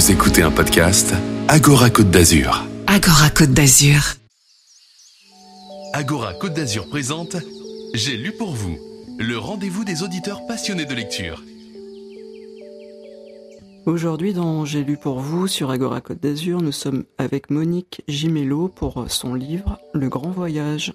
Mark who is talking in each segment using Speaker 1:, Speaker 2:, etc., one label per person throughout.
Speaker 1: Vous écoutez un podcast Agora Côte d'Azur.
Speaker 2: Agora Côte d'Azur.
Speaker 1: Agora Côte d'Azur présente J'ai lu pour vous, le rendez-vous des auditeurs passionnés de lecture.
Speaker 3: Aujourd'hui dans J'ai lu pour vous sur Agora Côte d'Azur, nous sommes avec Monique Gimelot pour son livre Le Grand Voyage.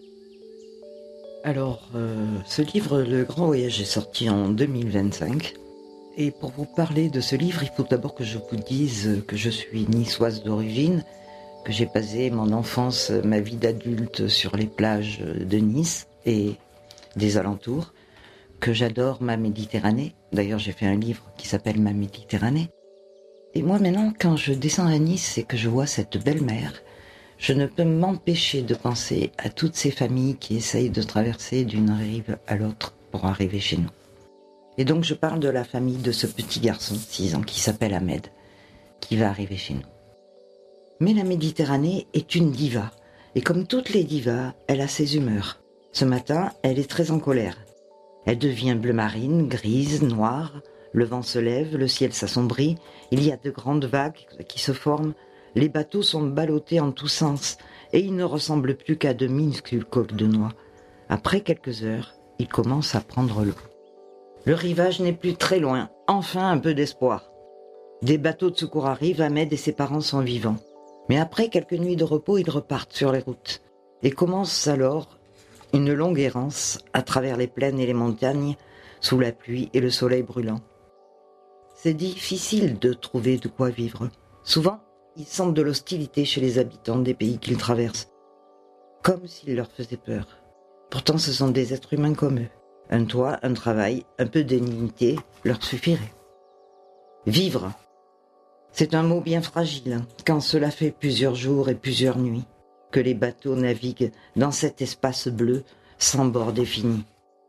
Speaker 4: Alors, ce livre, Le Grand Voyage, est sorti en 2025. Et pour vous parler de ce livre, il faut d'abord que je vous dise que je suis niçoise d'origine, que j'ai passé mon enfance, ma vie d'adulte sur les plages de Nice et des alentours, que j'adore ma Méditerranée. D'ailleurs, j'ai fait un livre qui s'appelle Ma Méditerranée. Et moi, maintenant, quand je descends à Nice et que je vois cette belle mer, je ne peux m'empêcher de penser à toutes ces familles qui essayent de traverser d'une rive à l'autre pour arriver chez nous. Et donc je parle de la famille de ce petit garçon de 6 ans qui s'appelle Ahmed, qui va arriver chez nous. Mais la Méditerranée est une diva, et comme toutes les divas, elle a ses humeurs. Ce matin, elle est très en colère. Elle devient bleu marine, grise, noire, le vent se lève, le ciel s'assombrit, il y a de grandes vagues qui se forment, les bateaux sont ballottés en tous sens, et ils ne ressemblent plus qu'à de minuscules coques de noix. Après quelques heures, ils commencent à prendre l'eau. Le rivage n'est plus très loin, enfin un peu d'espoir. Des bateaux de secours arrivent, Ahmed et ses parents sont vivants. Mais après quelques nuits de repos, ils repartent sur les routes. Et commence alors une longue errance à travers les plaines et les montagnes, sous la pluie et le soleil brûlant. C'est difficile de trouver de quoi vivre. Souvent, ils sentent de l'hostilité chez les habitants des pays qu'ils traversent, comme s'ils leur faisaient peur. Pourtant, ce sont des êtres humains comme eux. Un toit, un travail, un peu de dignité leur suffirait. Vivre, c'est un mot bien fragile quand cela fait plusieurs jours et plusieurs nuits que les bateaux naviguent dans cet espace bleu sans bord défini.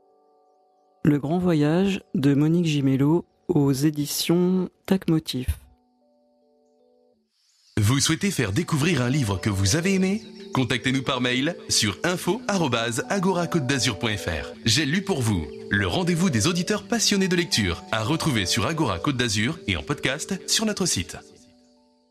Speaker 3: Le Grand Voyage de Monique Gimelot aux éditions Tacmotif.
Speaker 1: Vous souhaitez faire découvrir un livre que vous avez aimé ? Contactez-nous par mail sur info@agoracôtedazur.fr. J'ai lu pour vous, le rendez-vous des auditeurs passionnés de lecture, à retrouver sur Agora Côte d'Azur et en podcast sur notre site.